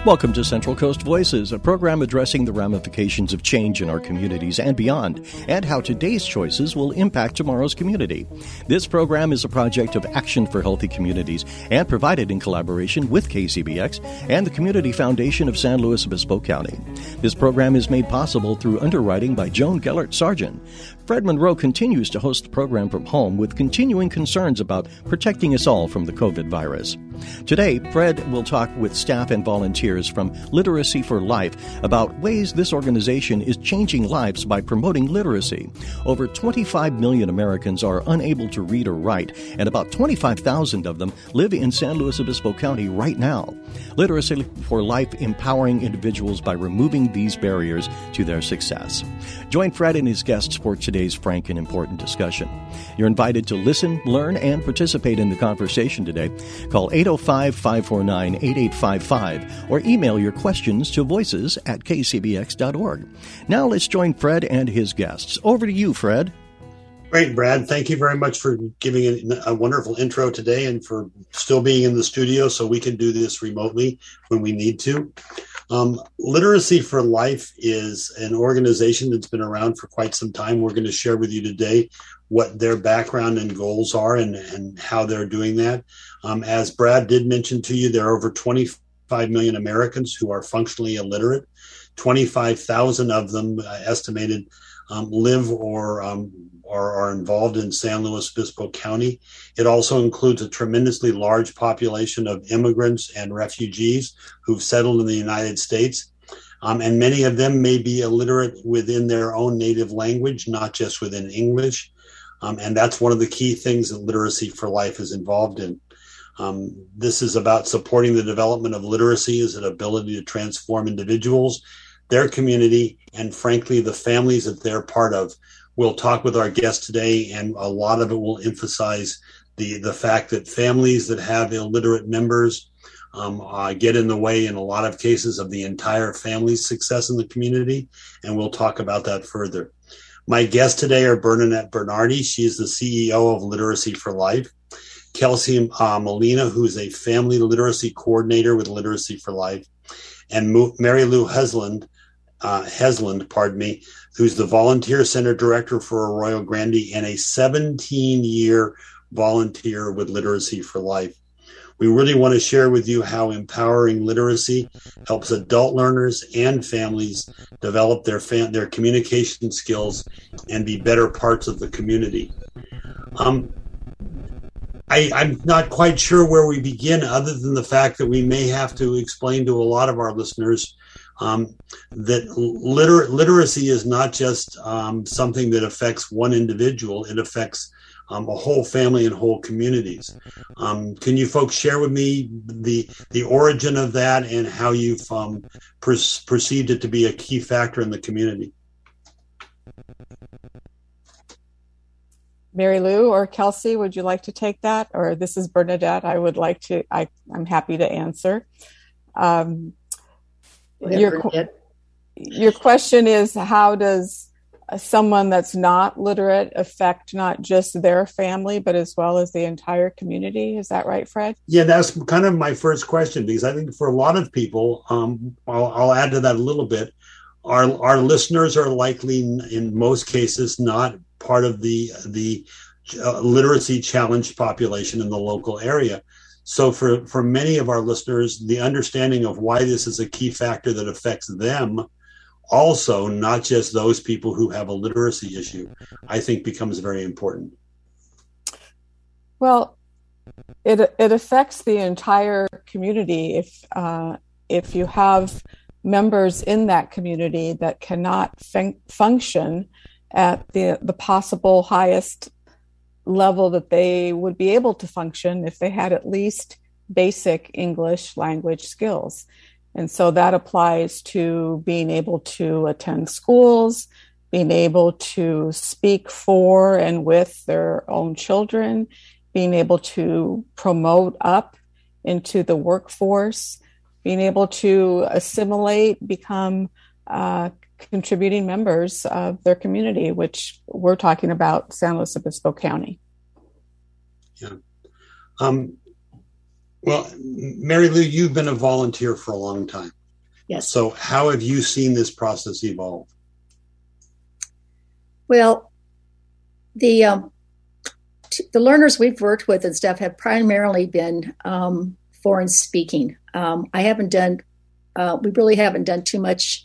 Welcome to Central Coast Voices, a program addressing the ramifications of change in our communities and beyond, and how today's choices will impact tomorrow's community. This program is a project of Action for Healthy Communities and provided in collaboration with KCBX and the Community Foundation of San Luis Obispo County. This program is made possible through underwriting by Joan Gellert Sargent. Fred Monroe continues to host the program from home with continuing concerns about protecting us all from the COVID virus. Today, Fred will talk with staff and volunteers from Literacy for Life about ways this organization is changing lives by promoting literacy. Over 25 million Americans are unable to read or write, and about 25,000 of them live in San Luis Obispo County right now. Literacy for Life empowering individuals by removing these barriers to their success. Join Fred and his guests for today's frank and important discussion. You're invited to listen, learn, and participate in the conversation today. Call 805-549-8855 or email your questions to voices@kcbx.org. Now let's join Fred and his guests. Over to you, Fred. Great, Brad. Thank you very much for giving a wonderful intro today and for still being in the studio so we can do this remotely when we need to. Literacy for Life is an organization that's been around for quite some time. We're going to share with you today what their background and goals are and how they're doing that. As Brad did mention to you, there are over 25 million Americans who are functionally illiterate. 25,000 of them estimated live or are involved in San Luis Obispo County. It also includes a tremendously large population of immigrants and refugees who've settled in the United States. And many of them may be illiterate within their own native language, not just within English. And that's one of the key things that Literacy for Life is involved in. This is about supporting the development of literacy as an ability to transform individuals, their community, and frankly, the families that they're part of. We'll talk with our guest today, and a lot of it will emphasize the fact that families that have illiterate members get in the way in a lot of cases of the entire family's success in the community, and we'll talk about that further. My guests today are Bernadette Bernardi. She is the CEO of Literacy for Life. Kelsey Molina, who is a family literacy coordinator with Literacy for Life, and Mary Lou Hesland, who's the Volunteer Center Director for Arroyo Grande and a 17-year volunteer with Literacy for Life. We really want to share with you how empowering literacy helps adult learners and families develop their communication skills and be better parts of the community. I'm not quite sure where we begin other than the fact that we may have to explain to a lot of our listeners that literacy is not just something that affects one individual. It affects a whole family and whole communities. Can you folks share with me the origin of that and how you've perceived it to be a key factor in the community? Mary Lou or Kelsey, would you like to take that? Or this is Bernadette. I'm happy to answer. Your question is, how does someone that's not literate affect not just their family, but as well as the entire community? Is that right, Fred? Yeah, that's kind of my first question, because I think for a lot of people, I'll add to that a little bit, our listeners are likely, in most cases, not part of the literacy challenged population in the local area. So for many of our listeners, the understanding of why this is a key factor that affects them, also not just those people who have a literacy issue, I think becomes very important. Well, it affects the entire community if you have members in that community that cannot function at the possible highest level that they would be able to function if they had at least basic English language skills. And so that applies to being able to attend schools, being able to speak for and with their own children, being able to promote up into the workforce, being able to assimilate, become contributing members of their community, which we're talking about San Luis Obispo County. Yeah. Well, Mary Lou, you've been a volunteer for a long time. Yes. So how have you seen this process evolve? Well, the learners we've worked with and stuff have primarily been foreign speaking. We really haven't done too much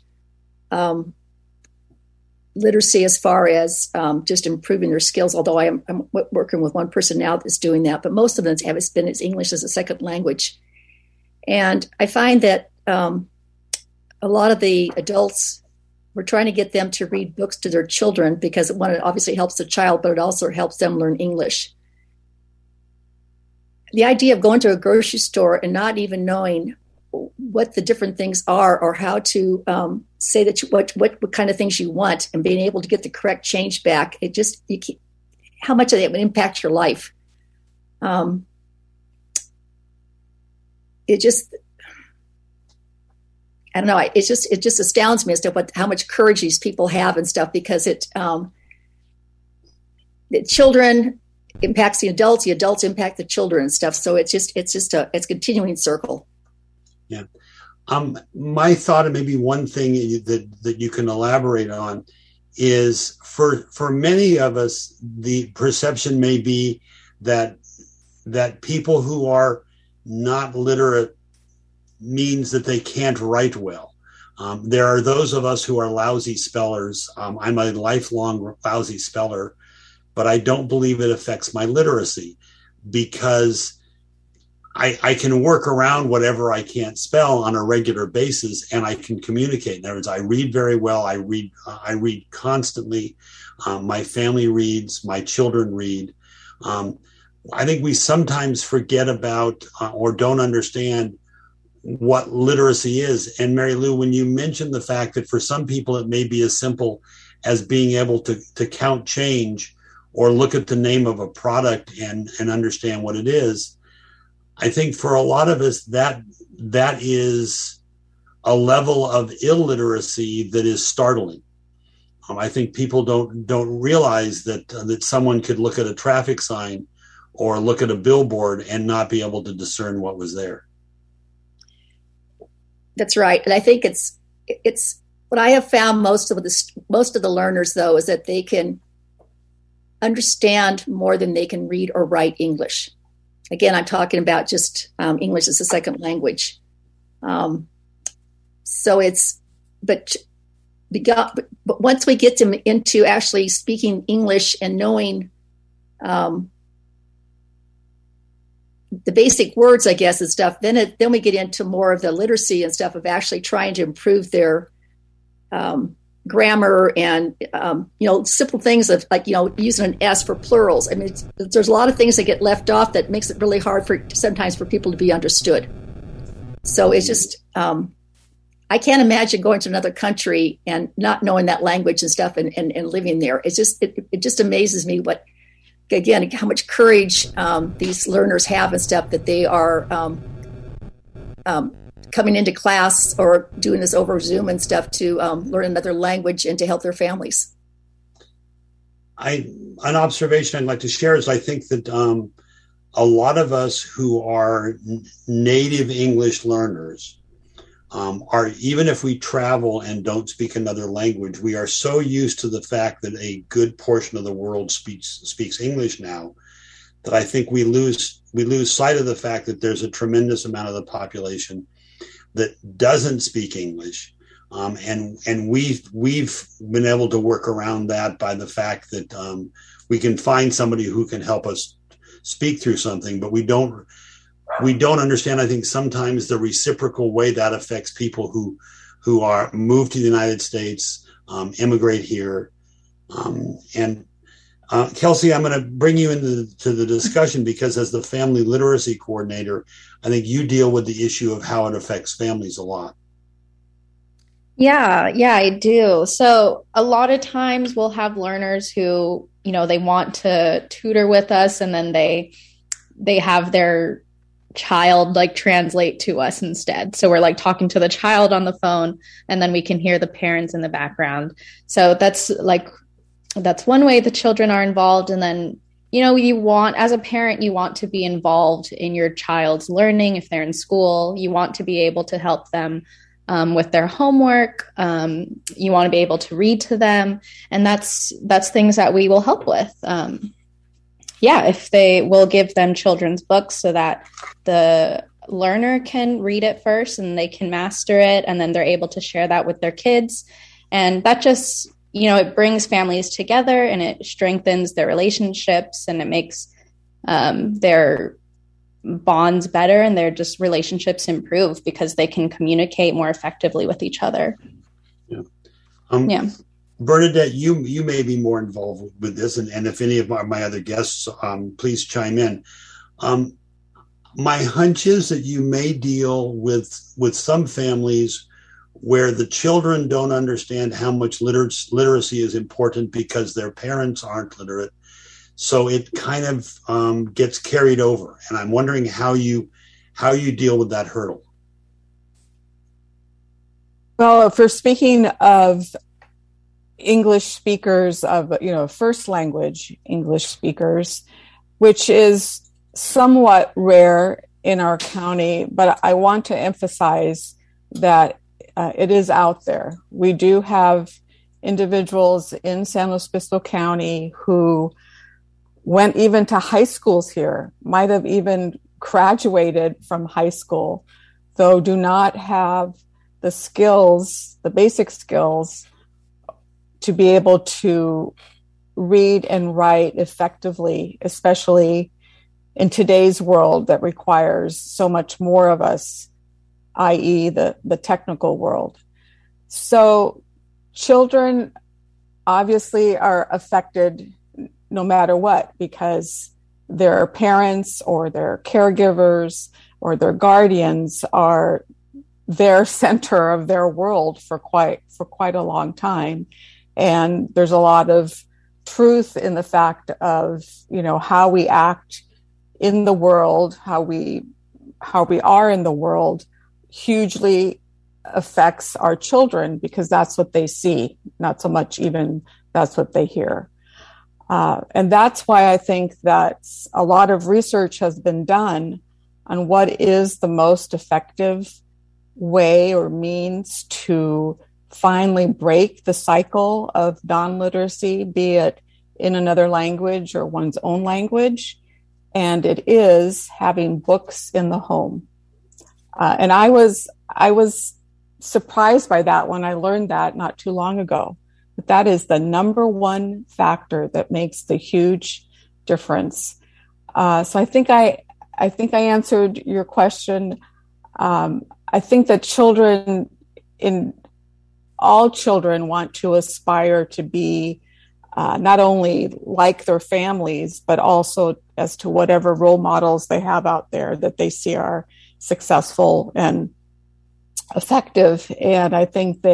literacy as far as just improving their skills, although I'm working with one person now that's doing that, but most of them have been as English as a second language. And I find that a lot of the adults, we're trying to get them to read books to their children because it obviously helps the child, but it also helps them learn English. The idea of going to a grocery store and not even knowing what the different things are or how to say that what kind of things you want and being able to get the correct change back, how much of that would impact your life. I don't know. It just astounds me as to how much courage these people have and stuff, because the children impacts the adults impact the children and stuff. So it's a continuing circle. Yeah. My thought, and maybe one thing that you can elaborate on, is for many of us, the perception may be that people who are not literate means that they can't write well. There are those of us who are lousy spellers. I'm a lifelong lousy speller, but I don't believe it affects my literacy, because I can work around whatever I can't spell on a regular basis, and I can communicate. In other words, I read very well. I read constantly. My family reads. My children read. I think we sometimes forget about or don't understand what literacy is. And Mary Lou, when you mentioned the fact that for some people it may be as simple as being able to count change or look at the name of a product and understand what it is, I think for a lot of us that is a level of illiteracy that is startling. I think people don't realize that someone could look at a traffic sign or look at a billboard and not be able to discern what was there. That's right. And I think it's what I have found most of the learners, though, is that they can understand more than they can read or write English. Again, I'm talking about just English as a second language. But once we get them into actually speaking English and knowing the basic words, I guess, and stuff, then we get into more of the literacy and stuff of actually trying to improve their grammar and, simple things of like, using an S for plurals. I mean, there's a lot of things that get left off that makes it really hard sometimes for people to be understood. So it's just, I can't imagine going to another country and not knowing that language and stuff and living there. It just amazes me again, how much courage these learners have and stuff, that they are coming into class or doing this over Zoom and stuff to learn another language and to help their families. An observation I'd like to share is I think that a lot of us who are native English learners are, even if we travel and don't speak another language, we are so used to the fact that a good portion of the world speaks English now, that I think we lose sight of the fact that there's a tremendous amount of the population that doesn't speak English. And we've been able to work around that by the fact that we can find somebody who can help us speak through something, but we don't understand, I think, sometimes the reciprocal way that affects people who are moved to the United States, immigrate here. Kelsey, I'm going to bring you into the discussion because as the family literacy coordinator, I think you deal with the issue of how it affects families a lot. Yeah, I do. So a lot of times we'll have learners who, they want to tutor with us, and then they have their child translate to us instead. So we're talking to the child on the phone, and then we can hear the parents in the background. So that's one way the children are involved. And then you want, as a parent, you want to be involved in your child's learning. If they're in school, you want to be able to help them with their homework. You want to be able to read to them. And that's things that we will help with. If they will give them children's books so that the learner can read it first and they can master it. And then they're able to share that with their kids. And that just, it brings families together and it strengthens their relationships and it makes their bonds better and their just relationships improve because they can communicate more effectively with each other. Yeah. Bernadette, you may be more involved with this, and if any of my other guests, please chime in. My hunch is that you may deal with some families where the children don't understand how much literacy is important because their parents aren't literate. So it kind of gets carried over. And I'm wondering how you deal with that hurdle. Well, if we're speaking of English speakers of, first language English speakers, which is somewhat rare in our county, but I want to emphasize that it is out there. We do have individuals in San Luis Obispo County who went even to high schools here, might have even graduated from high school, though do not have the skills, the basic skills, to be able to read and write effectively, especially in today's world that requires so much more of us, i.e. the technical world. So children obviously are affected no matter what, because their parents or their caregivers or their guardians are their center of their world for quite a long time. And there's a lot of truth in the fact of, how we act in the world, how we are in the world hugely affects our children because that's what they see, not so much even that's what they hear. And that's why I think that a lot of research has been done on what is the most effective way or means to finally break the cycle of non-literacy, be it in another language or one's own language. And it is having books in the home. And I was surprised by that when I learned that not too long ago. But that is the number one factor that makes the huge difference. So I think I answered your question. I think that all children want to aspire to be not only like their families, but also as to whatever role models they have out there that they see are successful and effective. And I think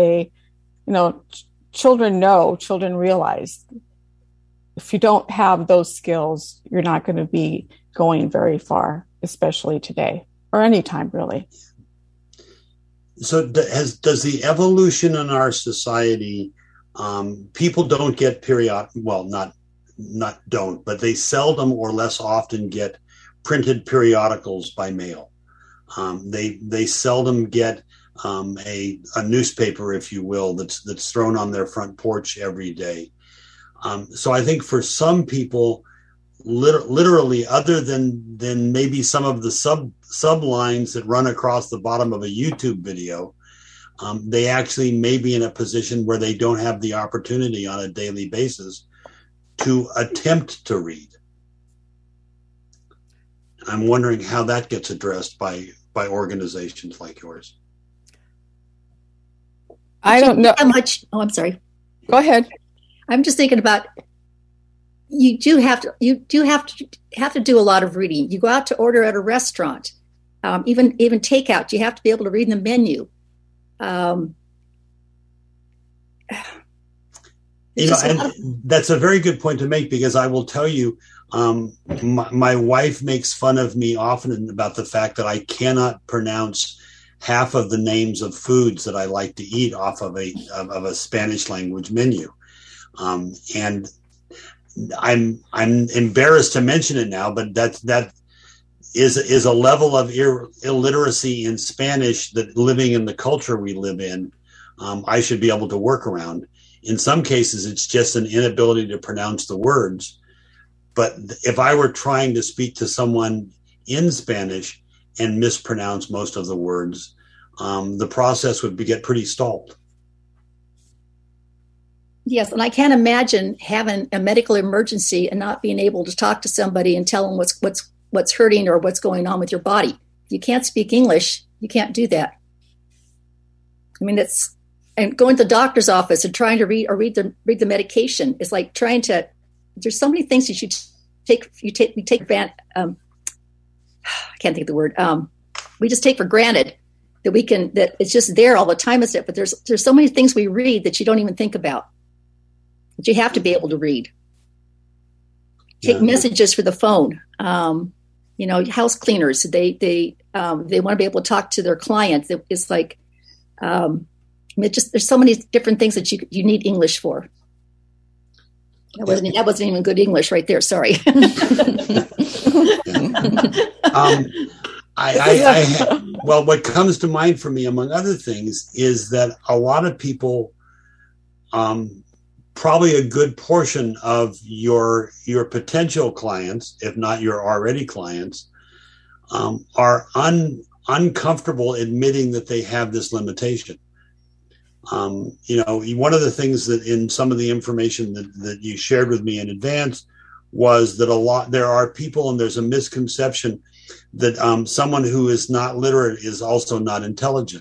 children realize if you don't have those skills, you're not going to be going very far, especially today or anytime really. So does the evolution in our society, people don't get but they seldom or less often get printed periodicals by mail. They seldom get a newspaper, if you will, that's thrown on their front porch every day. So I think for some people, literally, other than maybe some of the sublines that run across the bottom of a YouTube video, they actually may be in a position where they don't have the opportunity on a daily basis to attempt to read. I'm wondering how that gets addressed by organizations like yours. I don't know how much. Oh, I'm sorry. Go ahead. I'm just thinking about you do have to do a lot of reading. You go out to order at a restaurant, even takeout. You have to be able to read the menu. And that's a very good point to make, because I will tell you, my wife makes fun of me often about the fact that I cannot pronounce half of the names of foods that I like to eat off of a Spanish language menu. And I'm embarrassed to mention it now, but that is a level of illiteracy in Spanish that, living in the culture we live in, I should be able to work around. In some cases, it's just an inability to pronounce the words. But if I were trying to speak to someone in Spanish and mispronounce most of the words, the process would get pretty stalled. Yes, and I can't imagine having a medical emergency and not being able to talk to somebody and tell them what's hurting or what's going on with your body. If you can't speak English, you can't do that. I mean, and going to the doctor's office and trying to read the medication is like trying to. There's so many things you take I can't think of the word. We just take for granted that it's just there all the time, isn't it? But there's so many things we read that you don't even think about. But you have to be able to read. Take messages for the phone. House cleaners, they want to be able to talk to their clients. It's like, there's so many different things that you need English for. That wasn't even good English right there. Sorry. Well, what comes to mind for me, among other things, is that a lot of people, probably a good portion of your potential clients, if not your already clients, are uncomfortable admitting that they have this limitation. One of the things that in some of the information that you shared with me in advance was that there are people, and there's a misconception that someone who is not literate is also not intelligent.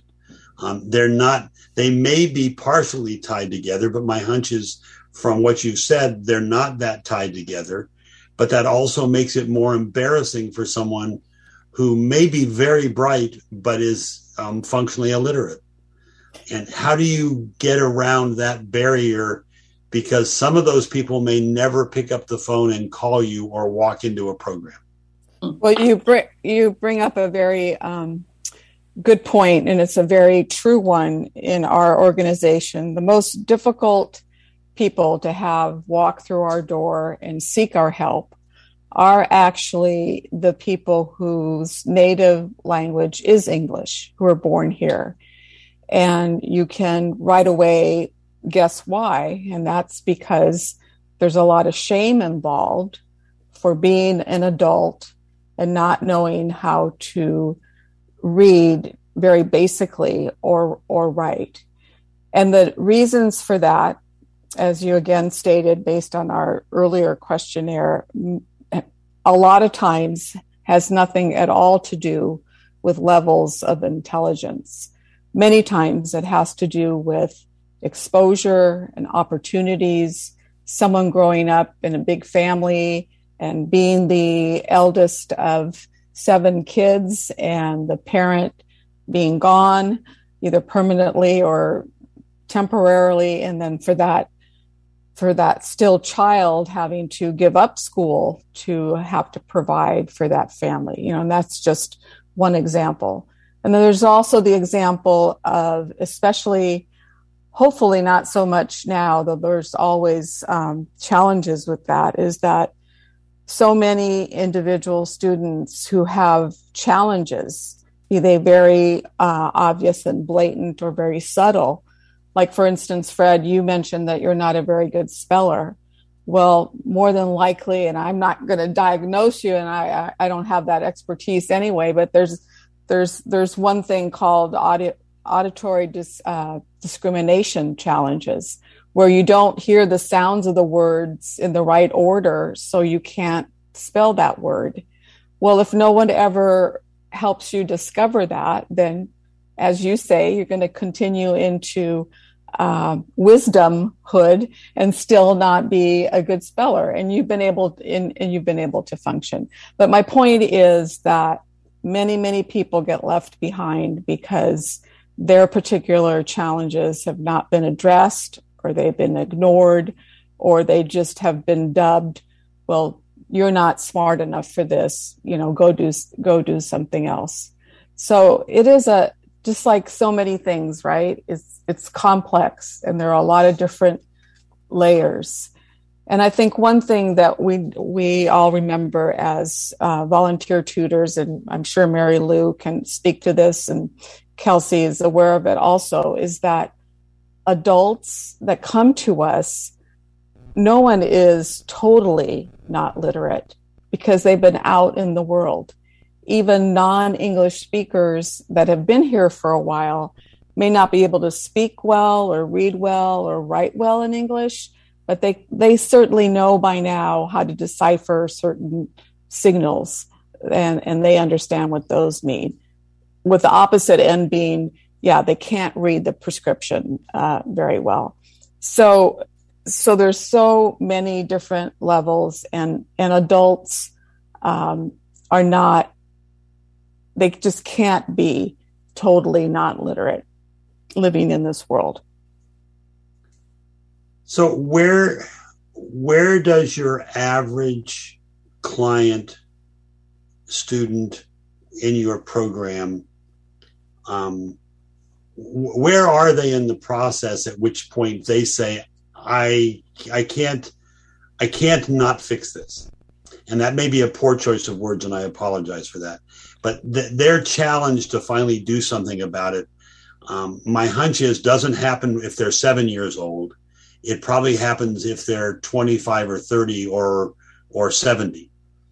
They may be partially tied together, but my hunch is, from what you said, they're not that tied together. But that also makes it more embarrassing for someone who may be very bright, but is functionally illiterate. And how do you get around that barrier? Because some of those people may never pick up the phone and call you or walk into a program. Well, you bring up a very good point, and it's a very true one in our organization. The most difficult people to have walk through our door and seek our help are actually the people whose native language is English, who are born here. And you can right away guess why, and that's because there's a lot of shame involved for being an adult and not knowing how to read very basically or write. And the reasons for that, as you again stated based on our earlier questionnaire, a lot of times has nothing at all to do with levels of intelligence. Many times it has to do with exposure and opportunities, someone growing up in a big family and being the eldest of 7 kids and the parent being gone, either permanently or temporarily, and then for that still child having to give up school to have to provide for that family, and that's just one example. And then there's also the example of, especially, hopefully not so much now, though there's always challenges with that, is that so many individual students who have challenges, be they very obvious and blatant or very subtle. Like, for instance, Fred, you mentioned that you're not a very good speller. Well, more than likely, and I'm not going to diagnose you, and I don't have that expertise anyway, but there's one thing called auditory discrimination challenges, where you don't hear the sounds of the words in the right order, so you can't spell that word. Well, if no one ever helps you discover that, then, as you say, you're going to continue into wisdomhood and still not be a good speller, and you've been able to function. But my point is that many people get left behind because their particular challenges have not been addressed, or they've been ignored, or they just have been dubbed, well, you're not smart enough for this, go do something else. So it is just like so many things, right? It's complex, and there are a lot of different layers. And I think one thing that we all remember as volunteer tutors, and I'm sure Mary Lou can speak to this, and Kelsey is aware of it also, is that adults that come to us, no one is totally not literate because they've been out in the world. Even non-English speakers that have been here for a while may not be able to speak well or read well or write well in English, but they certainly know by now how to decipher certain signals, and they understand what those mean. With the opposite end being, they can't read the prescription very well. So there's so many different levels, and adults are not, they just can't be totally not literate living in this world. So where does your average client, student in your program, where are they in the process at which point they say, I can't not fix this? And that may be a poor choice of words, and I apologize for that. But they're challenged to finally do something about it. My hunch is doesn't happen if they're 7 years old. It probably happens if they're 25 or 30 or 70.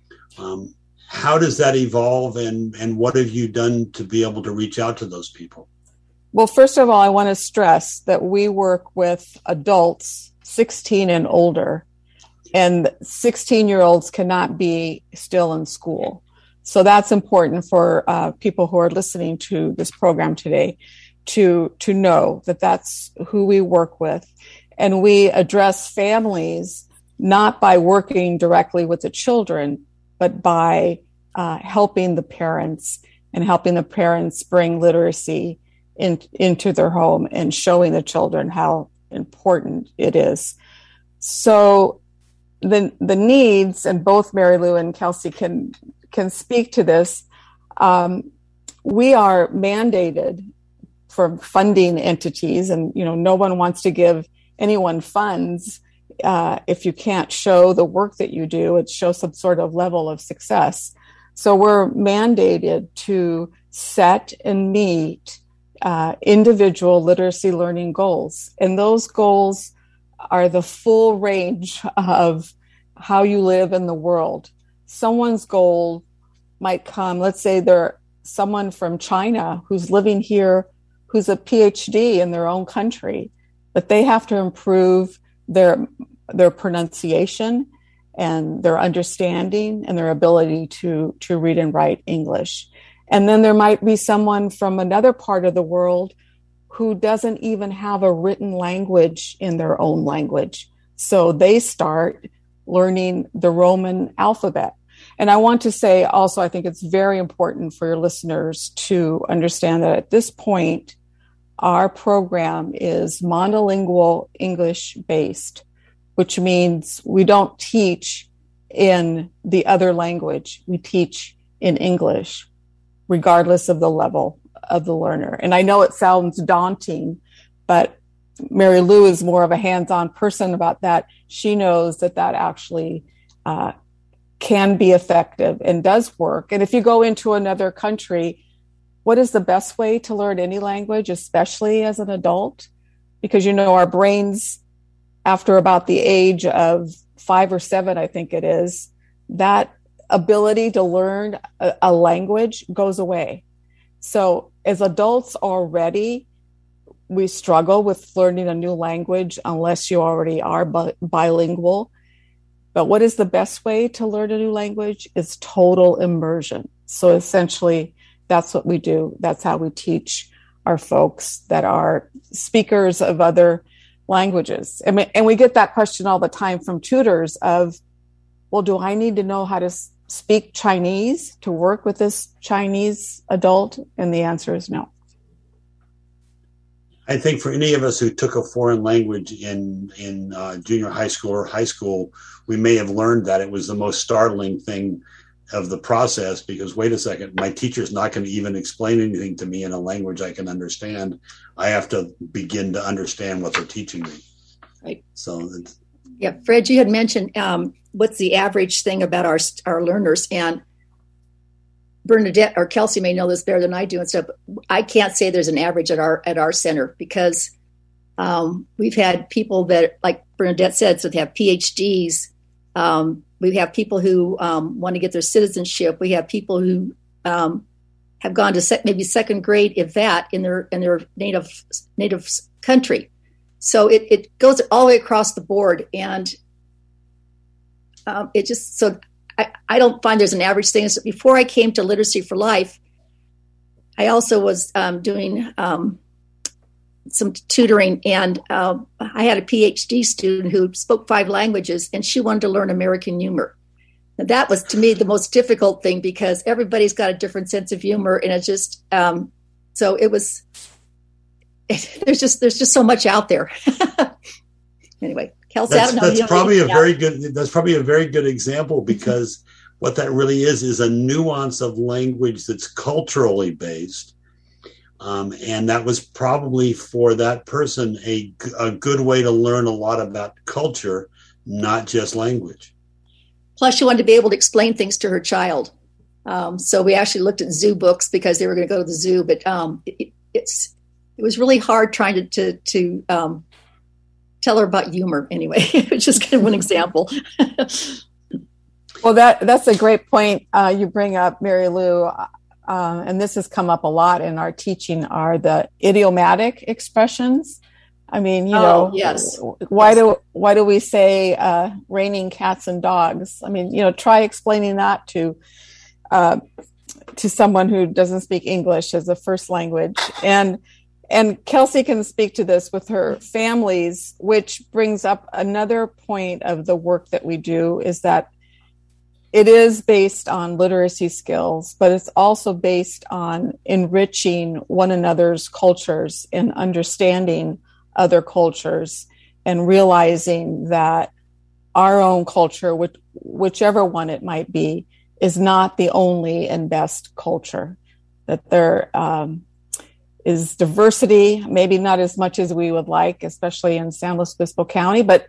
How does that evolve, and what have you done to be able to reach out to those people? Well, first of all, I want to stress that we work with adults 16 and older, and 16-year-olds cannot be still in school. So that's important for people who are listening to this program today to know that that's who we work with. And we address families not by working directly with the children, but by helping the parents and helping the parents bring literacy into their home and showing the children how important it is. So the needs, and both Mary Lou and Kelsey can speak to this. We are mandated from funding entities, and no one wants to give anyone funds if you can't show the work that you do. It shows some sort of level of success. So we're mandated to set and meet individual literacy learning goals. And those goals are the full range of how you live in the world. Someone's goal might come, let's say they're someone from China who's living here, who's a PhD in their own country, but they have to improve their pronunciation and their understanding and their ability to read and write English. And then there might be someone from another part of the world who doesn't even have a written language in their own language. So they start learning the Roman alphabet. And I want to say also, I think it's very important for your listeners to understand that at this point, our program is monolingual English based, which means we don't teach in the other language. We teach in English, regardless of the level of the learner. And I know it sounds daunting, but Mary Lou is more of a hands-on person about that. She knows that actually can be effective and does work. And if you go into another country, what is the best way to learn any language, especially as an adult? Because, our brains, after about the age of 5 or 7, I think it is, that ability to learn a language goes away. So as adults already, we struggle with learning a new language unless you already are bilingual. But what is the best way to learn a new language is total immersion. So essentially, that's what we do. That's how we teach our folks that are speakers of other languages. And we get that question all the time from tutors of, well, do I need to know how to speak Chinese to work with this Chinese adult? And the answer is no. I think for any of us who took a foreign language in junior high school or high school, we may have learned that it was the most startling thing of the process, because wait a second, my teacher's not going to even explain anything to me in a language I can understand. I have to begin to understand what they're teaching me. Right. So Yeah, Fred, you had mentioned what's the average thing about our learners, and Bernadette or Kelsey may know this better than I do and stuff. I can't say there's an average at our center because we've had people that, like Bernadette said, so they have PhDs. We have people who want to get their citizenship. We have people who have gone to maybe second grade, if that, in their native country. So it goes all the way across the board, and it just so I don't find there's an average thing. So before I came to Literacy for Life, I also was doing some tutoring, and I had a PhD student who spoke 5 languages, and she wanted to learn American humor. And that was, to me, the most difficult thing because everybody's got a different sense of humor, and it's just so it was. There's just so much out there. Anyway, Kelsey, that's probably a very good example because what that really is a nuance of language that's culturally based. And that was probably for that person a good way to learn a lot about culture, not just language. Plus, she wanted to be able to explain things to her child. So we actually looked at zoo books because they were going to go to the zoo. But it was really hard trying to tell her about humor. Anyway, it's just kind of one example. Well, that's a great point you bring up, Mary Lou. And this has come up a lot in our teaching, are the idiomatic expressions. I mean, yes. Why do we say raining cats and dogs? I mean, try explaining that to someone who doesn't speak English as a first language. And Kelsey can speak to this with her families, which brings up another point of the work that we do, is that it is based on literacy skills, but it's also based on enriching one another's cultures and understanding other cultures and realizing that our own culture, whichever one it might be, is not the only and best culture, that there is diversity, maybe not as much as we would like, especially in San Luis Obispo County, but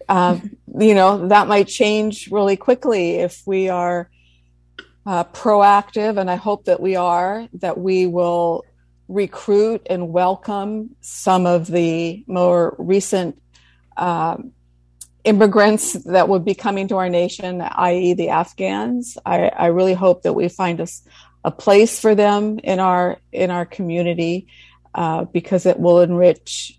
that might change really quickly if we are proactive, and I hope that we are, that we will recruit and welcome some of the more recent immigrants that would be coming to our nation, i.e. the Afghans. I really hope that we find a place for them in our community because it will enrich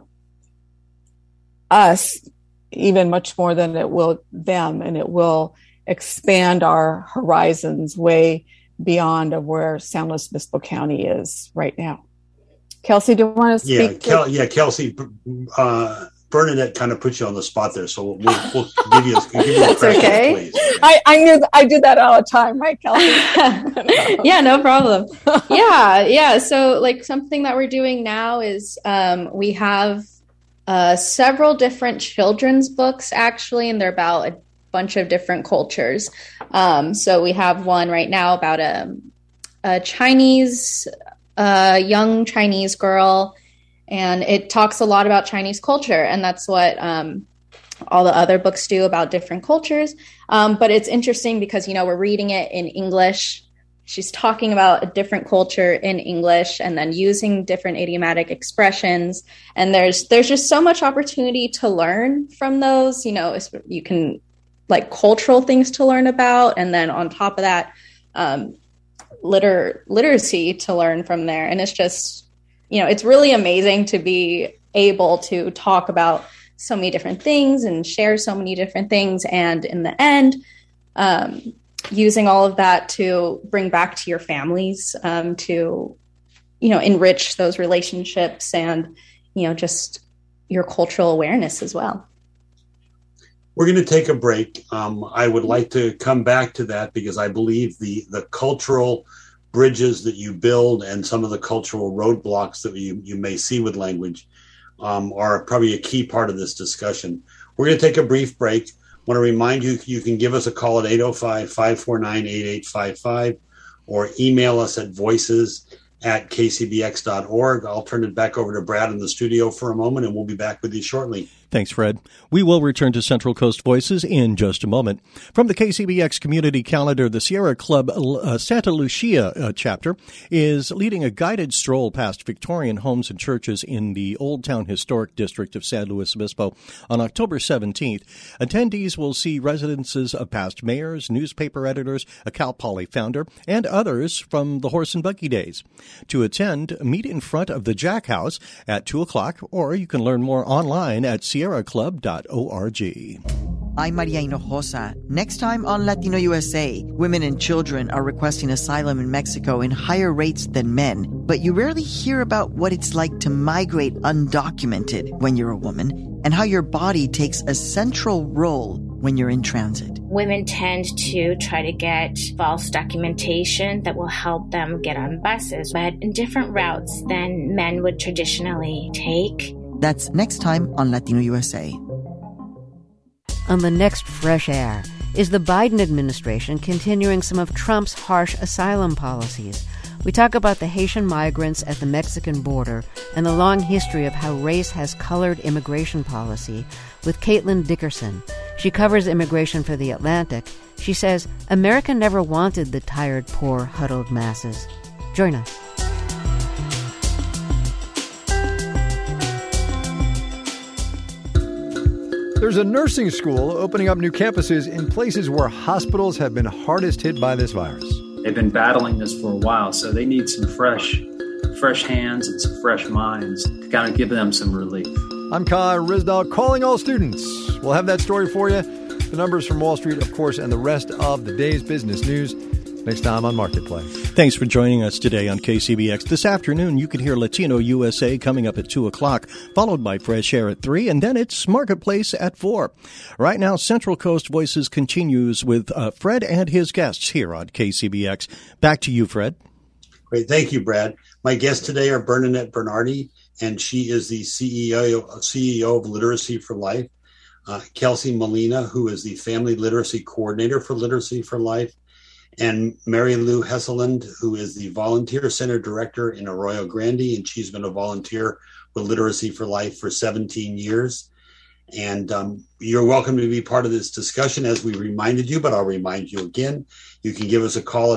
us even much more than it will them, and it will expand our horizons way beyond of where San Luis Obispo County is right now. Kelsey, do you want to speak? Kelsey, Bernadette kind of put you on the spot there, so we'll give you a That's crack okay. please. I knew I do that all the time, right, Kelsey? Yeah, no problem. Yeah. So, like, something that we're doing now is we have several different children's books, actually, and they're about a bunch of different cultures. So we have one right now about a Chinese, young Chinese girl, and it talks a lot about Chinese culture, and that's what all the other books do about different cultures. But it's interesting because, we're reading it in English. She's talking about a different culture in English and then using different idiomatic expressions. And there's just so much opportunity to learn from those. You can, like, cultural things to learn about. And then on top of that, literacy to learn from there. And it's just, it's really amazing to be able to talk about so many different things and share so many different things. And in the end, using all of that to bring back to your families, to, enrich those relationships and, just your cultural awareness as well. We're going to take a break. I would like to come back to that because I believe the cultural bridges that you build and some of the cultural roadblocks that you may see with language are probably a key part of this discussion. We're going to take a brief break. I want to remind you, you can give us a call at 805-549-8855 or email us at voices at kcbx.org. I'll turn it back over to Brad in the studio for a moment, and we'll be back with you shortly. Thanks, Fred. We will return to Central Coast Voices in just a moment. From the KCBX community calendar, the Sierra Club Santa Lucia chapter is leading a guided stroll past Victorian homes and churches in the Old Town Historic District of San Luis Obispo on October 17th. Attendees will see residences of past mayors, newspaper editors, a Cal Poly founder, and others from the horse and buggy days. To attend, meet in front of the Jack House at 2 o'clock, or you can learn more online at sierraclub.org. I'm Maria Hinojosa. Next time on Latino USA, women and children are requesting asylum in Mexico in higher rates than men, but you rarely hear about what it's like to migrate undocumented when you're a woman and how your body takes a central role when you're in transit. Women tend to try to get false documentation that will help them get on buses, but in different routes than men would traditionally take. That's next time on Latino USA. On the next Fresh Air, is the Biden administration continuing some of Trump's harsh asylum policies? We talk about the Haitian migrants at the Mexican border and the long history of how race has colored immigration policy with Caitlin Dickerson. She covers immigration for The Atlantic. She says America never wanted the tired, poor, huddled masses. Join us. There's a nursing school opening up new campuses in places where hospitals have been hardest hit by this virus. They've been battling this for a while, so they need some fresh hands and some fresh minds to kind of give them some relief. I'm Kai Ryssdal, calling all students. We'll have that story for you. The numbers from Wall Street, of course, and the rest of the day's business news next time on Marketplace. Thanks for joining us today on KCBX. This afternoon, you can hear Latino USA coming up at 2 o'clock, followed by Fresh Air at 3, and then it's Marketplace at 4. Right now, Central Coast Voices continues with Fred and his guests here on KCBX. Back to you, Fred. Great. Thank you, Brad. My guests today are Bernadette Bernardi, and she is the CEO of Literacy for Life. Kelsey Molina, who is the Family Literacy Coordinator for Literacy for Life, and Mary Lou Hesseland, who is the Volunteer Center Director in Arroyo Grande, and she's been a volunteer with Literacy for Life for 17 years. And you're welcome to be part of this discussion, as we reminded you, but I'll remind you again. You can give us a call at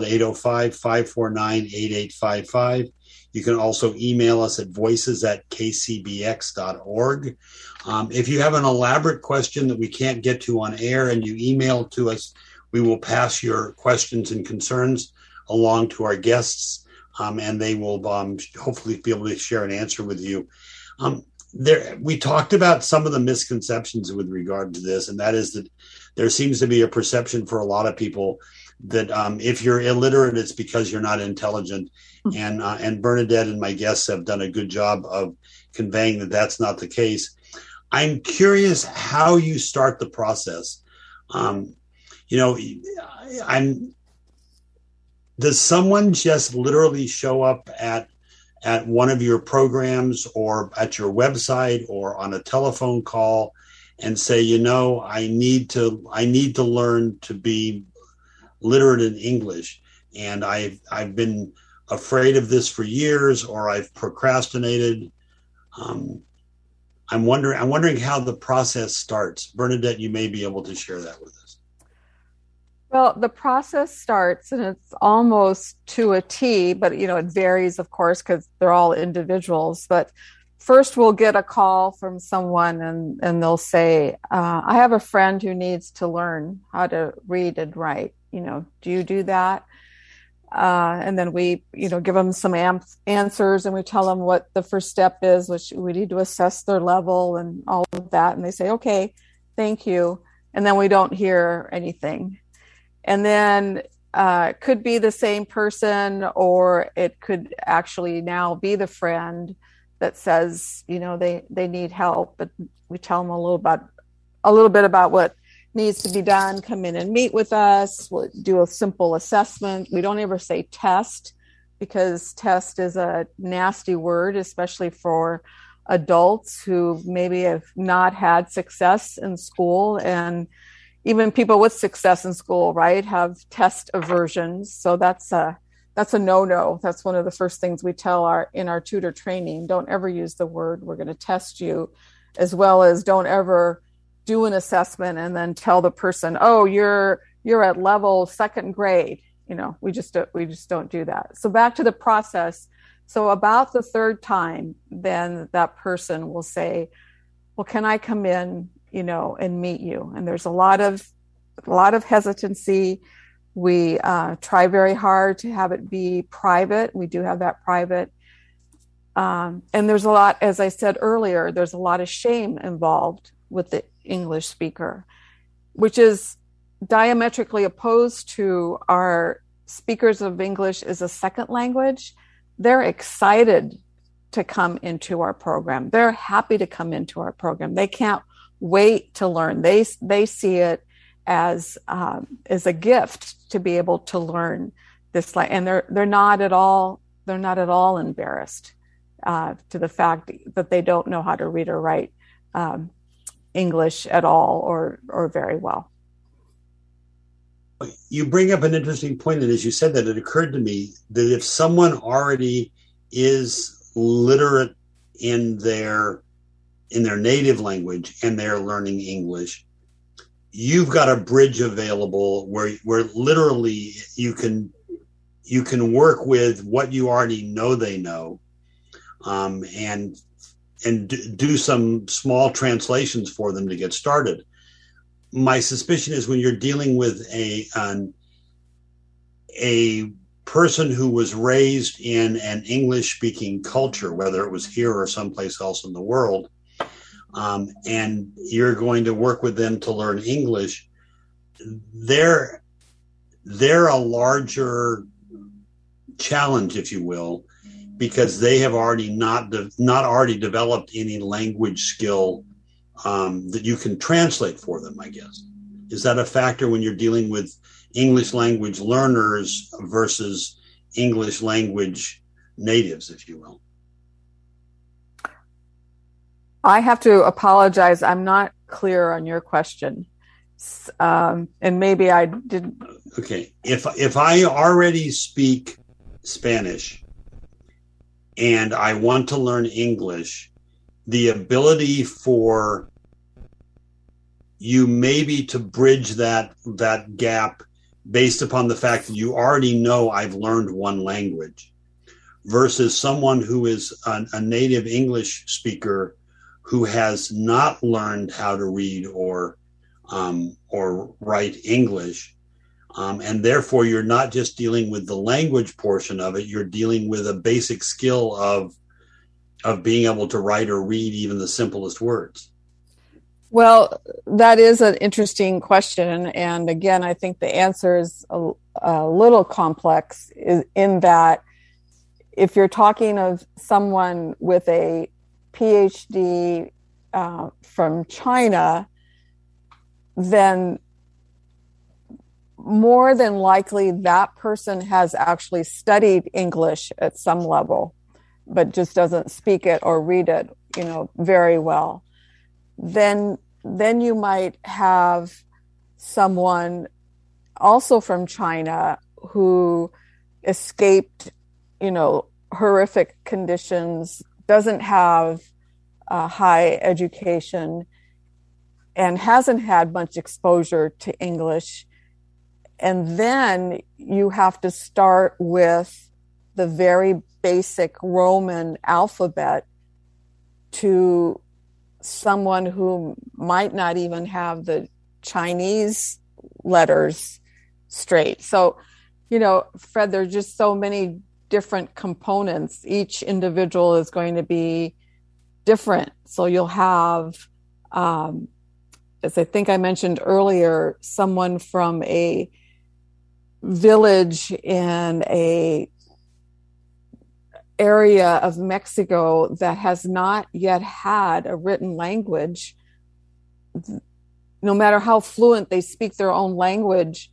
805-549-8855. You can also email us at voices@kcbx.org. If you have an elaborate question that we can't get to on air and you email to us, we will pass your questions and concerns along to our guests, and they will hopefully be able to share an answer with you. We talked about some of the misconceptions with regard to this, and that is that there seems to be a perception for a lot of people that if you're illiterate, it's because you're not intelligent. And Bernadette and my guests have done a good job of conveying that that's not the case. I'm curious how you start the process. Does someone just literally show up at one of your programs or at your website or on a telephone call and say, I need to learn to be literate in English, and I've been afraid of this for years, or I've procrastinated? I'm wondering how the process starts. Bernadette, you may be able to share that with us. Well, the process starts, and it's almost to a T, but it varies, of course, because they're all individuals. But first, we'll get a call from someone, and they'll say, "I have a friend who needs to learn how to read and write. Do you do that?" And then we, give them some answers, and we tell them what the first step is, which we need to assess their level and all of that. And they say, "Okay, thank you." And then we don't hear anything. And then it could be the same person, or it could actually now be the friend that says, they need help. But we tell them a little bit about what needs to be done. Come in and meet with us. We'll do a simple assessment. We don't ever say test, because test is a nasty word, especially for adults who maybe have not had success in school. And even people with success in school, right, have test aversions. So that's a that's a no-no. That's one of the first things we tell in our tutor training. Don't ever use the word, we're going to test you, as well as don't ever do an assessment and then tell the person, oh, you're at level second grade. We just don't do that. So back to the process. So about the third time, then that person will say, well, can I come in, and meet you? And there's a lot of hesitancy. We try very hard to have it be private. We do have that private. And there's a lot, as I said earlier, there's a lot of shame involved with the English speaker, which is diametrically opposed to our speakers of English as a second language. They're excited to come into our program. They're happy to come into our program. They can't wait to learn. They see it as a gift to be able to learn this, and they're not at all embarrassed to the fact that they don't know how to read or write English at all or very well. You bring up an interesting point, and as you said that, it occurred to me that if someone already is literate in their native language and they're learning English, you've got a bridge available where literally you can work with what you already know they know, and do some small translations for them to get started. My suspicion is when you're dealing with a person who was raised in an English-speaking culture, whether it was here or someplace else in the world, and you're going to work with them to learn English, they're a larger challenge, if you will, because they have already not already developed any language skill that you can translate for them, I guess. Is that a factor when you're dealing with English language learners versus English language natives, if you will? I have to apologize. I'm not clear on your question. And maybe I didn't. Okay. If I already speak Spanish and I want to learn English, the ability for you maybe to bridge that gap based upon the fact that you already know I've learned one language versus someone who is a native English speaker who has not learned how to read or write English. And therefore, you're not just dealing with the language portion of it, you're dealing with a basic skill of being able to write or read even the simplest words. Well, that is an interesting question. And again, I think the answer is a little complex in that if you're talking of someone with a PhD from China, then more than likely that person has actually studied English at some level, but just doesn't speak it or read it, very well. Then you might have someone also from China who escaped, horrific conditions, doesn't have a high education, and hasn't had much exposure to English. And then you have to start with the very basic Roman alphabet to someone who might not even have the Chinese letters straight. So, Fred, there's just so many different components. Each individual is going to be different. So you'll have, as I think I mentioned earlier, someone from a village in a area of Mexico that has not yet had a written language. No matter how fluent they speak their own language,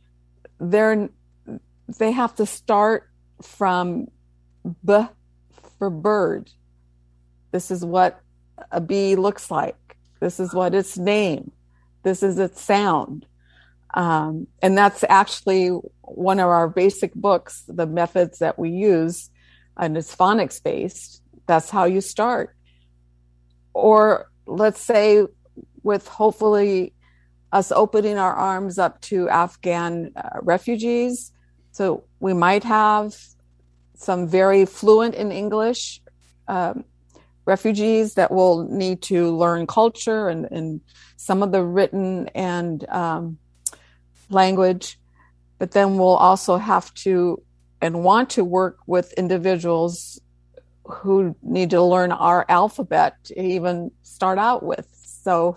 they have to start from B for bird. This is what a bee looks like. This is what its name. This is its sound. And that's actually one of our basic books, the methods that we use, and it's phonics based. That's how you start. Or let's say with hopefully us opening our arms up to Afghan refugees. So we might have some very fluent in English refugees that will need to learn culture and some of the written and language. But then we'll also have to and want to work with individuals who need to learn our alphabet to even start out with. So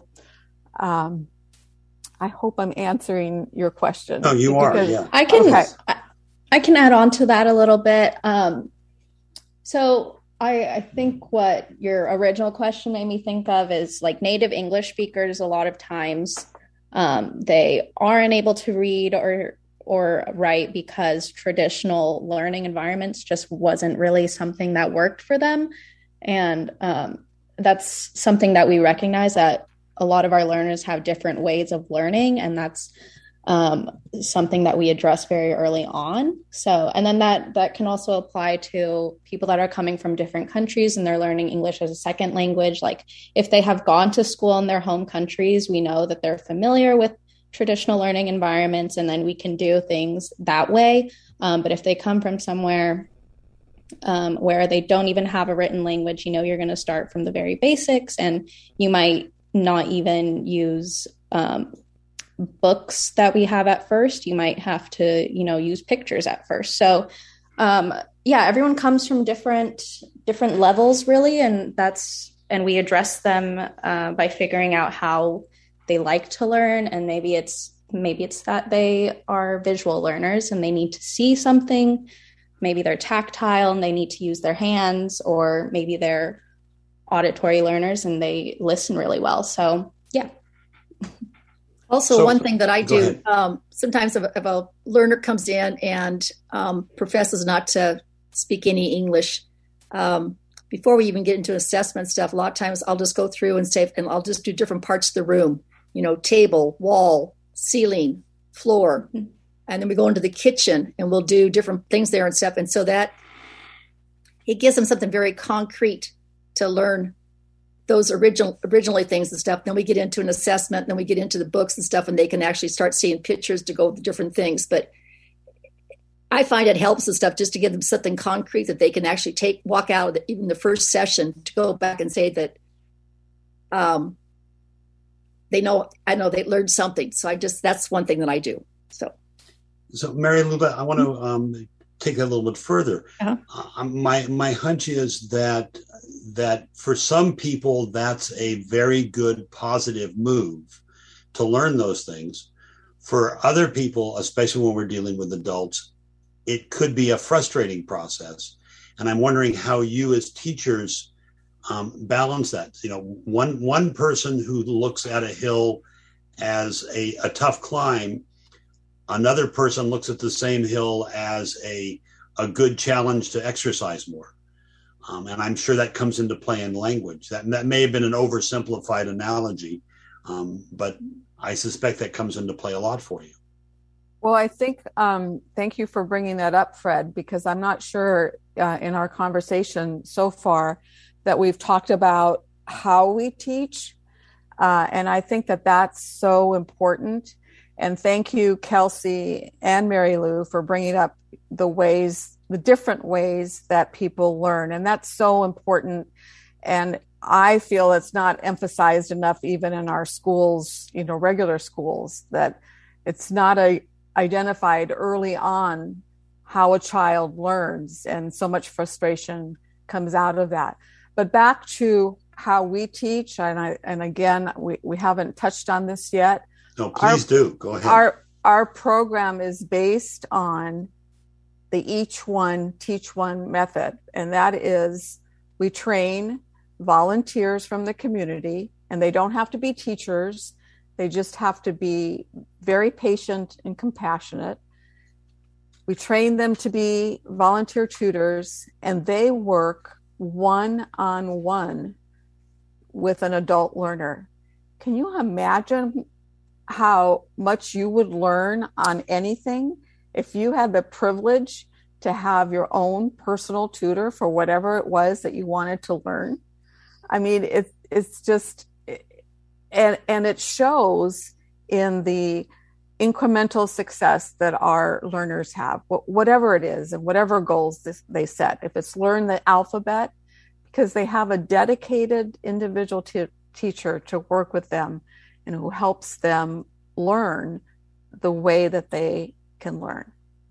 I hope I'm answering your question. No, you are. Yeah. I can add on to that a little bit. So I think what your original question made me think of is like native English speakers. A lot of times they aren't able to read or write because traditional learning environments just wasn't really something that worked for them. And that's something that we recognize, that a lot of our learners have different ways of learning, and that's something that we address very early on. So, and then that can also apply to people that are coming from different countries and they're learning English as a second language. Like if they have gone to school in their home countries, we know that they're familiar with traditional learning environments, and then we can do things that way. But if they come from somewhere where they don't even have a written language, you're going to start from the very basics, and you might not even use books that we have at first. You might have to, use pictures at first. So, everyone comes from different levels, really, and we address them by figuring out how they like to learn, and maybe it's that they are visual learners and they need to see something. Maybe they're tactile and they need to use their hands, or maybe they're auditory learners and they listen really well. So, yeah. Also, one thing that I do, sometimes if a learner comes in and professes not to speak any English, before we even get into assessment stuff, a lot of times I'll just go through and I'll just do different parts of the room, table, wall, ceiling, floor. Mm-hmm. And then we go into the kitchen and we'll do different things there and stuff. And so that it gives them something very concrete to learn those originally things and stuff. Then we get into an assessment, and then we get into the books and stuff, and they can actually start seeing pictures to go with different things. But I find it helps and stuff just to give them something concrete that they can actually walk out of even the first session to go back and say that I know they learned something. So that's one thing that I do. So Mary Lou, I want to take that a little bit further. Uh-huh. My hunch is that for some people, that's a very good positive move to learn those things. For other people, especially when we're dealing with adults, it could be a frustrating process. And I'm wondering how you as teachers balance that. One person who looks at a hill as a tough climb, another person looks at the same hill as a good challenge to exercise more. And I'm sure that comes into play in language. That may have been an oversimplified analogy, but I suspect that comes into play a lot for you. Well, I think, thank you for bringing that up, Fred, because I'm not sure in our conversation so far that we've talked about how we teach. And I think that that's so important. And thank you, Kelsey and Mary Lou, for bringing up the different ways that people learn. And that's so important. And I feel it's not emphasized enough, even in our schools, regular schools, that it's not identified early on how a child learns. And so much frustration comes out of that. But back to how we teach, and again, we haven't touched on this yet. No, please do. Go ahead. Our program is based on the Each One, Teach One method. And that is, we train volunteers from the community, and they don't have to be teachers. They just have to be very patient and compassionate. We train them to be volunteer tutors, and they work one-on-one with an adult learner. Can you imagine how much you would learn on anything if you had the privilege to have your own personal tutor for whatever it was that you wanted to learn. I mean, it's just, and it shows in the incremental success that our learners have, whatever it is and whatever goals they set. If it's learn the alphabet, because they have a dedicated individual teacher to work with them and who helps them learn the way that they can learn.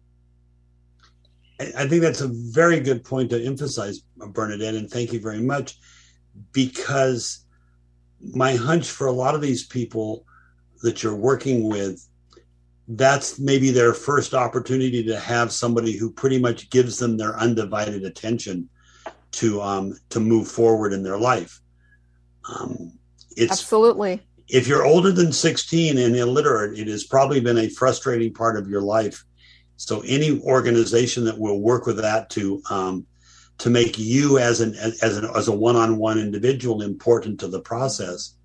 I think that's a very good point to emphasize, Bernadette, and thank you very much, because my hunch for a lot of these people that you're working with, that's maybe their first opportunity to have somebody who pretty much gives them their undivided attention to move forward in their life. It's absolutely. If you're older than 16 and illiterate, it has probably been a frustrating part of your life. So any organization that will work with that to make you as a one-on-one individual important to the process,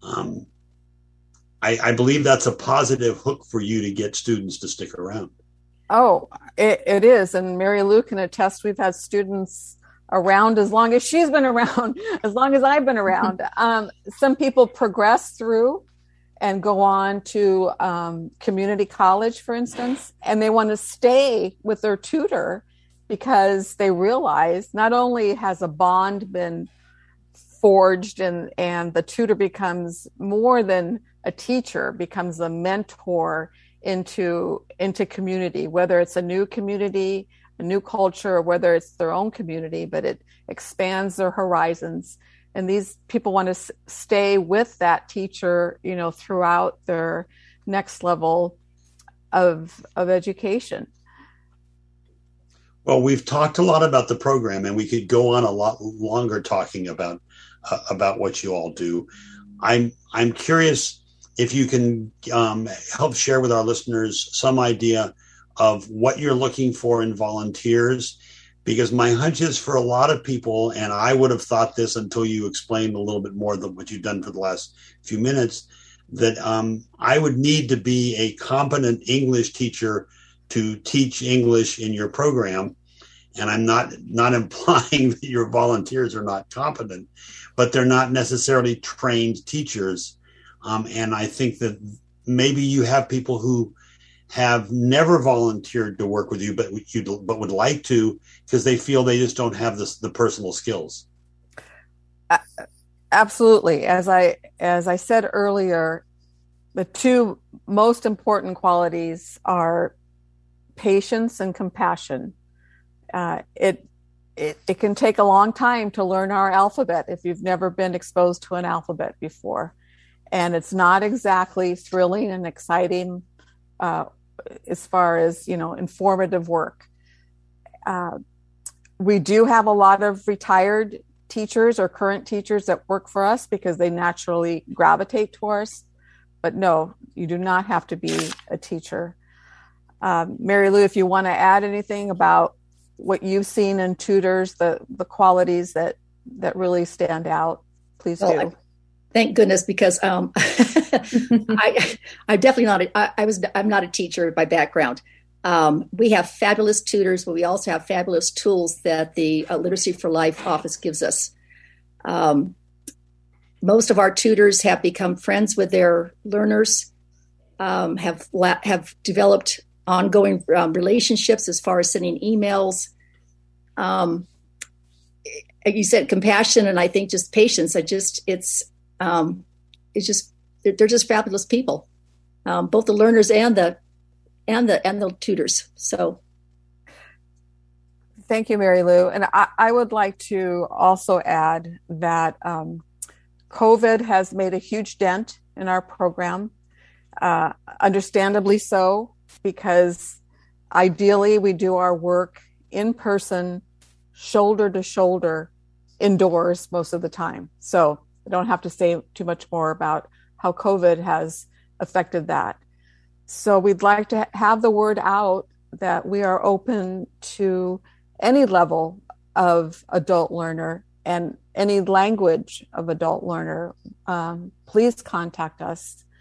I believe that's a positive hook for you to get students to stick around. Oh, it is. And Mary Lou can attest, we've had students around as long as she's been around, as long as I've been around. Some people progress through and go on to community college, for instance, and they want to stay with their tutor because they realize not only has a bond been forged and the tutor becomes more than a teacher, becomes a mentor into community, whether it's a new community, a new culture, or whether it's their own community, but it expands their horizons. And these people want to stay with that teacher, throughout their next level of education. Well, we've talked a lot about the program, and we could go on a lot longer talking about what you all do. I'm curious if you can help share with our listeners some idea of what you're looking for in volunteers, because my hunch is for a lot of people, and I would have thought this until you explained a little bit more than what you've done for the last few minutes, that I would need to be a competent English teacher to teach English in your program. And I'm not implying that your volunteers are not competent, but they're not necessarily trained teachers. And I think that maybe you have people who have never volunteered to work with you, but would like to, because they feel they just don't have the personal skills. Absolutely. As I said earlier, the two most important qualities are patience and compassion. It can take a long time to learn our alphabet if you've never been exposed to an alphabet before, and it's not exactly thrilling and exciting as far as informative work. We do have a lot of retired teachers or current teachers that work for us because they naturally gravitate towards us. But no, you do not have to be a teacher. Mary Lou, if you want to add anything about what you've seen in tutors, the qualities that really stand out, please do. Thank goodness, because I'm definitely not. I'm not a teacher by background. We have fabulous tutors, but we also have fabulous tools that the Literacy for Life office gives us. Most of our tutors have become friends with their learners, have developed ongoing relationships as far as sending emails. Like you said, compassion, and I think just patience. They're just fabulous people, both the learners and the tutors. So, thank you, Mary Lou. And I would like to also add that COVID has made a huge dent in our program, understandably so, because ideally we do our work in person, shoulder to shoulder, indoors most of the time. So I don't have to say too much more about how COVID has affected that. So we'd like to have the word out that we are open to any level of adult learner and any language of adult learner. Please contact us.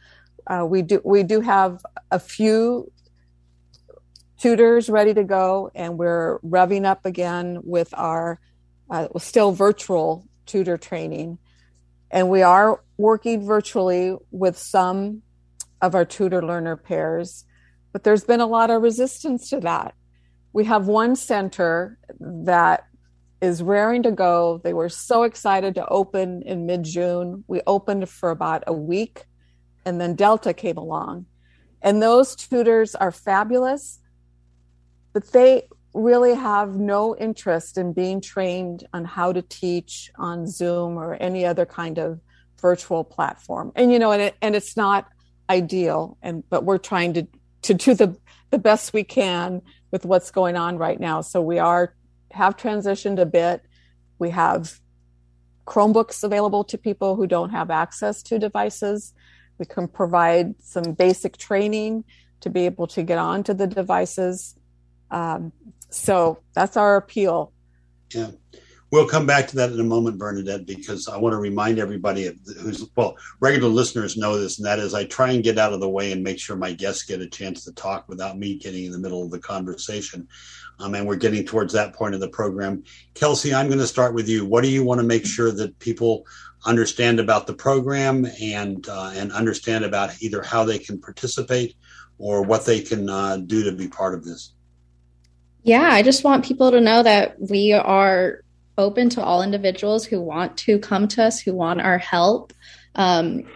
we do have a few tutors ready to go, and we're revving up again with our still virtual tutor training. And we are working virtually with some of our tutor learner pairs, but there's been a lot of resistance to that. We have one center that is raring to go. They were so excited to open in mid-June. We opened for about a week, and then Delta came along. And those tutors are fabulous, but they really have no interest in being trained on how to teach on Zoom or any other kind of virtual platform. And, and it's not ideal, but we're trying to do the best we can with what's going on right now. So we have transitioned a bit. We have Chromebooks available to people who don't have access to devices. We can provide some basic training to be able to get onto the devices. So that's our appeal. Yeah. We'll come back to that in a moment, Bernadette, because I want to remind everybody regular listeners know this, and that is I try and get out of the way and make sure my guests get a chance to talk without me getting in the middle of the conversation. And we're getting towards that point of the program. Kelsey, I'm going to start with you. What do you want to make sure that people understand about the program and understand about either how they can participate or what they can do to be part of this? Yeah, I just want people to know that we are open to all individuals who want to come to us, who want our help. There's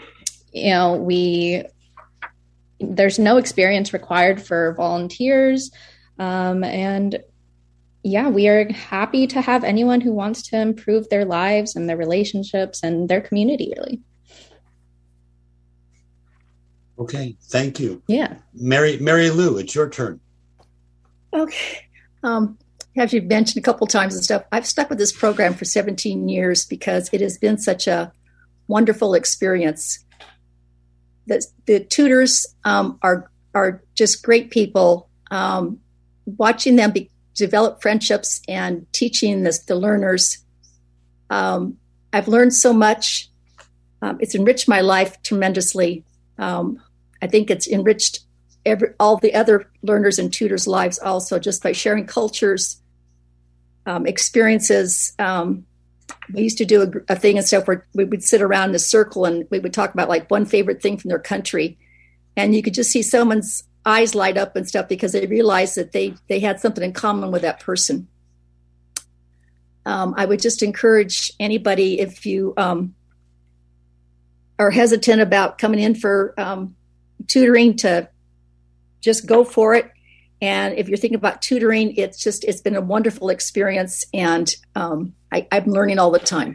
no experience required for volunteers. We are happy to have anyone who wants to improve their lives and their relationships and their community, really. Okay, thank you. Yeah. Mary Lou, it's your turn. Okay. As you've mentioned a couple times and stuff, I've stuck with this program for 17 years because it has been such a wonderful experience. The tutors are just great people. Watching them develop friendships and teaching the learners, I've learned so much. It's enriched my life tremendously. I think it's enriched all the other learners and tutors' lives also, just by sharing cultures, experiences. We used to do a thing and stuff where we would sit around in a circle and we would talk about like one favorite thing from their country. And you could just see someone's eyes light up and stuff because they realized that they had something in common with that person. I would just encourage anybody, if you are hesitant about coming in for tutoring, to just go for it. And if you're thinking about tutoring, it's been a wonderful experience, and I'm learning all the time.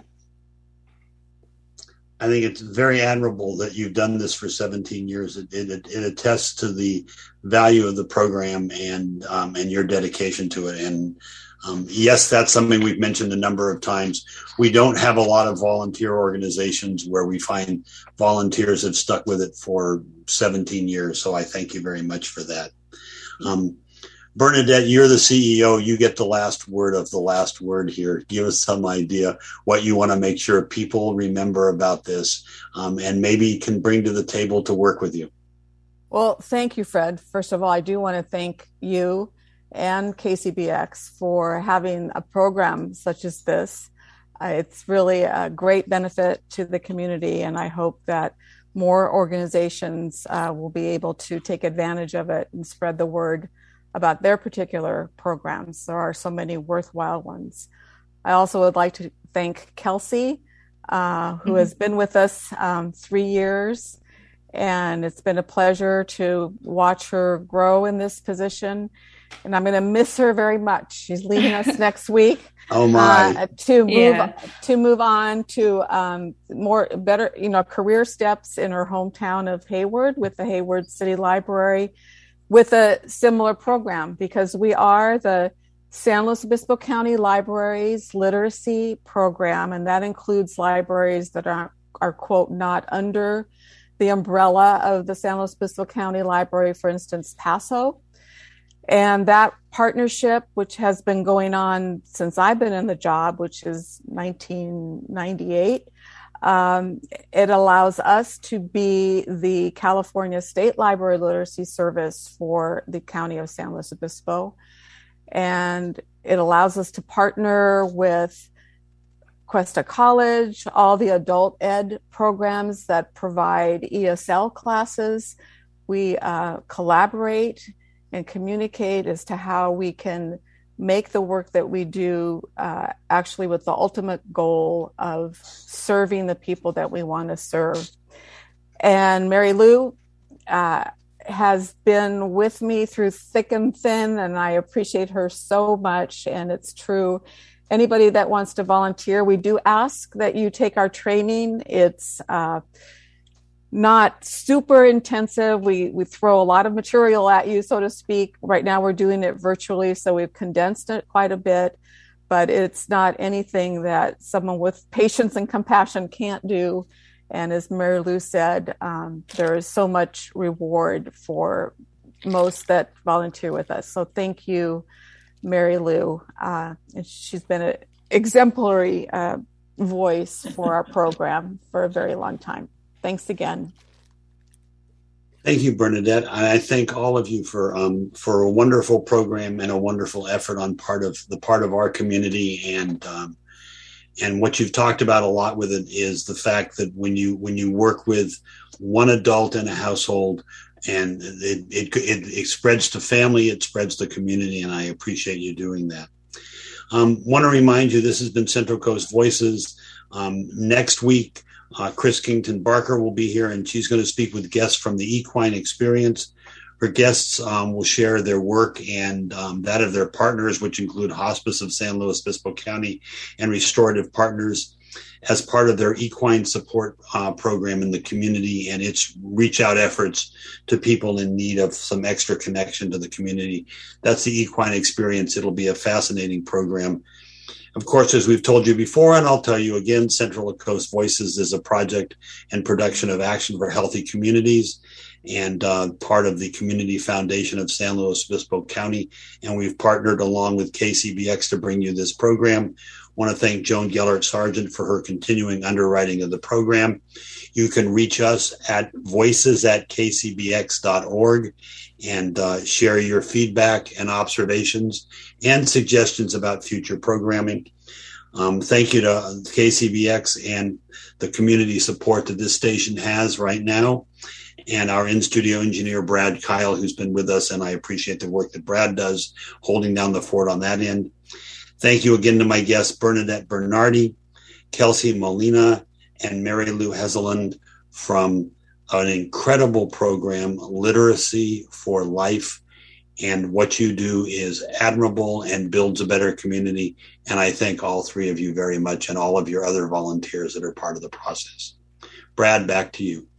I think it's very admirable that you've done this for 17 years. It attests to the value of the program and your dedication to it. And yes, that's something we've mentioned a number of times. We don't have a lot of volunteer organizations where we find volunteers have stuck with it for 17 years. So I thank you very much for that. Bernadette, you're the CEO. You get the last word of the last word here. Give us some idea what you want to make sure people remember about this and maybe can bring to the table to work with you. Well, thank you, Fred. First of all, I do want to thank you and KCBX for having a program such as this. It's really a great benefit to the community, and I hope that more organizations will be able to take advantage of it and spread the word about their particular programs. There are so many worthwhile ones. I also would like to thank Kelsey, who has been with us 3 years, and it's been a pleasure to watch her grow in this position. And I'm going to miss her very much. She's leaving us next week. Oh my! To move on to better career steps in her hometown of Hayward with the Hayward City Library, with a similar program, because we are the San Luis Obispo County Libraries Literacy Program, and that includes libraries that are quote not under the umbrella of the San Luis Obispo County Library, for instance, Paso. And that partnership, which has been going on since I've been in the job, which is 1998, It allows us to be the California State Library Literacy Service for the County of San Luis Obispo. And it allows us to partner with Cuesta College, all the adult ed programs that provide ESL classes. We collaborate and communicate as to how we can make the work that we do actually with the ultimate goal of serving the people that we want to serve. And Mary Lou has been with me through thick and thin, and I appreciate her so much. And it's true. Anybody that wants to volunteer, we do ask that you take our training. It's not super intensive. We throw a lot of material at you, so to speak. Right now we're doing it virtually, so we've condensed it quite a bit, but it's not anything that someone with patience and compassion can't do. And as Mary Lou said, there is so much reward for most that volunteer with us. So thank you, Mary Lou. She's been an exemplary voice for our program for a very long time. Thanks again. Thank you, Bernadette. I thank all of you for a wonderful program and a wonderful effort on part of our community. And what you've talked about a lot with it is the fact that when you work with one adult in a household, and it spreads to family, it spreads to community, and I appreciate you doing that. Want to remind you, this has been Central Coast Voices. Next week, Chris Kington Barker will be here, and she's going to speak with guests from the equine experience. Her guests will share their work and that of their partners, which include Hospice of San Luis Obispo County and Restorative Partners, as part of their equine support program in the community and its reach out efforts to people in need of some extra connection to the community. That's the equine experience. It'll be a fascinating program. Of course, as we've told you before, and I'll tell you again, Central Coast Voices is a project and production of Action for Healthy Communities and part of the Community Foundation of San Luis Obispo County. And we've partnered along with KCBX to bring you this program. Want to thank Joan Gellert Sargent for her continuing underwriting of the program. You can reach us at voices@kcbx.org and share your feedback and observations and suggestions about future programming. Thank you to KCBX and the community support that this station has right now, and our in-studio engineer, Brad Kyle, who's been with us, and I appreciate the work that Brad does holding down the fort on that end. Thank you again to my guests, Bernadette Bernardi, Kelsey Molina, and Mary Lou Heseland from an incredible program, Literacy for Life. And what you do is admirable and builds a better community. And I thank all three of you very much and all of your other volunteers that are part of the process. Brad, back to you.